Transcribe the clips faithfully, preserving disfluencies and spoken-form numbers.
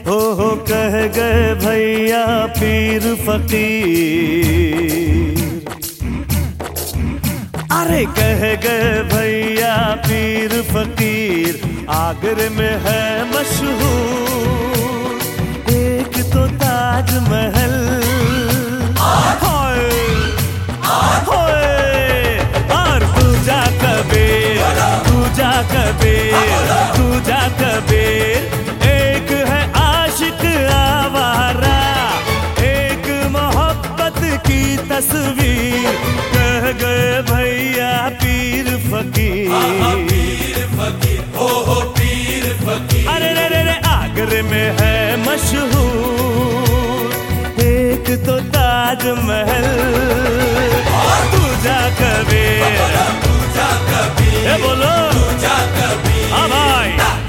हो हो कह गए भैया पीर फकीर। अरे कह गए भैया पीर फकीर, आगरे में है मशहूर एक तो ताजमहल। हाय हाय और तू जा कबीर, तू जा कबीर, तू जा कबीर। एक है आशिक आवारा, एक मोहब्बत की तस्वीर। कह गए भैया पीर फकीर, पीर फकीर, हो हो पीर फकीर। अरे रे रे रे आगरे में है मशहूर एक तो ताजमहल। तू जा कबीर, तू जा कबीर, ए बोलो तू जा कबीर। हाँ भाई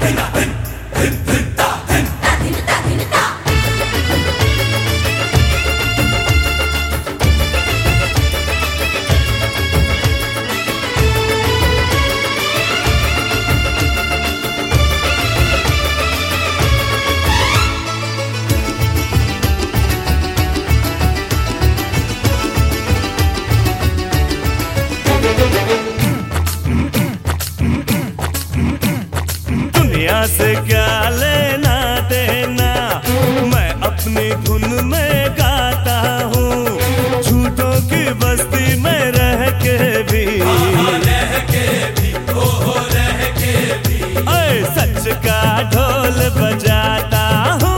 दुनिया से क्या लेना देना, मैं अपनी धुन में गाता हूँ। झूठों की बस्ती में रह के भी, रह के भी, हो हो रह के भी। ऐ सच का ढोल बजाता हूँ,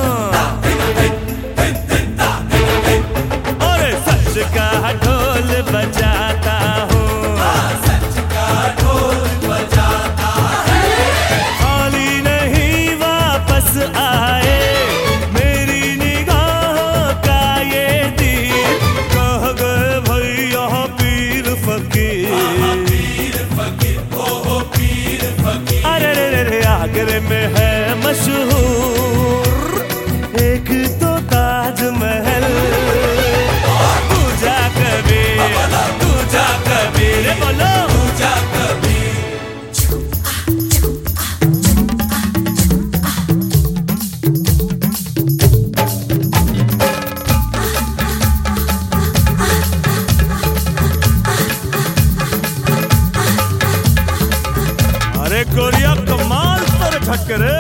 और सच का ढोल बजाता हूँ। सच का ढोल बजाता है, खाली नहीं वापस आए मेरी निगाहों का ये तीर। कह गए भैया पीर फकीर, पीर फकीर, हो हो पीर फकीर। अरे रे रे रे आगरे में है मशहूर एक तो ताजमहल। तू जा कबीर, तू जा कबीर, बोलो तू जा कबीर। अरे गोरिया कमाल तर ठक्करे।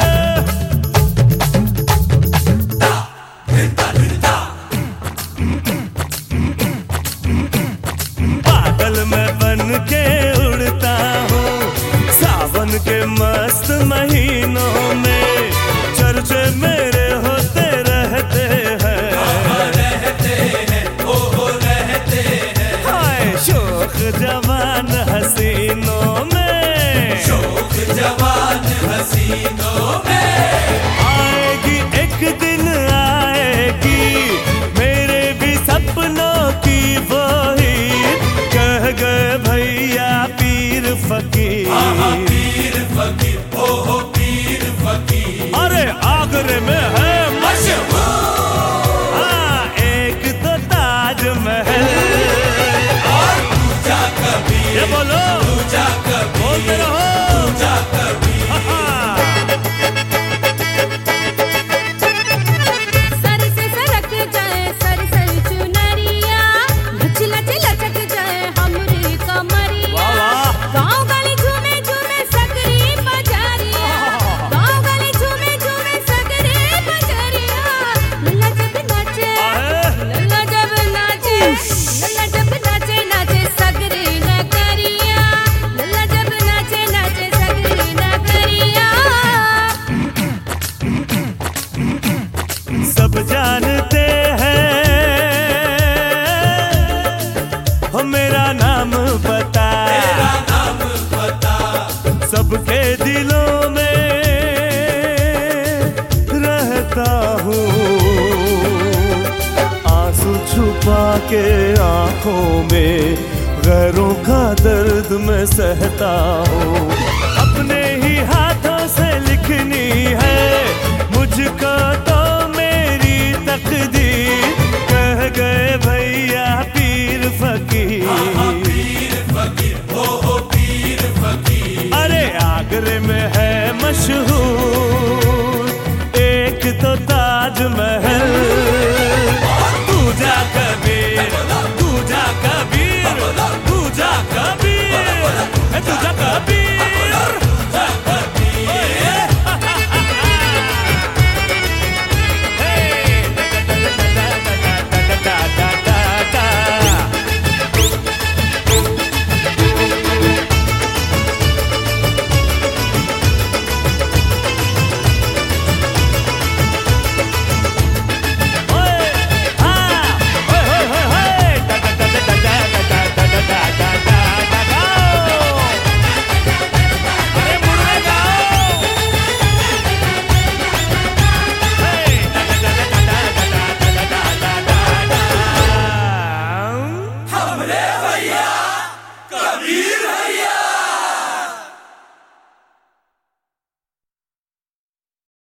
बादल में बन के उड़ता हूँ सावन के मस्त महीनों में। चर्चे मेरे होते रहते हैं, रहते हैं, हो हो रहते हैं। हाय शोख जवान हसीनों में, शोक जवान हसीनों में। आएगी एक दिन आएगी मेरे भी सपनों की वही। कह गए भैया पीर फकीर, पीर फकीर, हो हो पीर फकीर। अरे आगरे में है मशहूर हाँ एक तो ताजमहल। और तू जा कबीर, ये बोलो तू जा कबीर, बोलते रहो तू जा कबीर। हाँ। सर से सरक जाए सर सर चुनरिया, लच लच लचक जाए हमरी कमरिया। वाह वाह गाँव गली झूमे झूमे सकरी बजारिया, गाँव गली झूमे झूमे सकरी बजारिया। लल्ला जब नाचे, लल्ला जब नाचे, लल्ला जब नाचे नाचे सगरी नगरिया। लल्ला जब नाचे नाचे सगरी नगरिया। सब जानते हैं हो मेरा नाम बता, तेरा नाम बता। सबके दिलों में रहता हूँ। आंसू छुपा के आंखों में गैरों का दर्द मैं सहता हूँ। अपने ही हाथों से लिखनी है मुझको तो मेरी तकदीर। कह गए भैया पीर फकीर, पीर फकीर, हो हो पीर फकीर। अरे आगरे में है मशहूर एक एक तो ताजमहल, तू जा कबीर, तू जा कबीर, तू जा कबीर, तू जा कबीर। हमरे भैया कबीर भैया।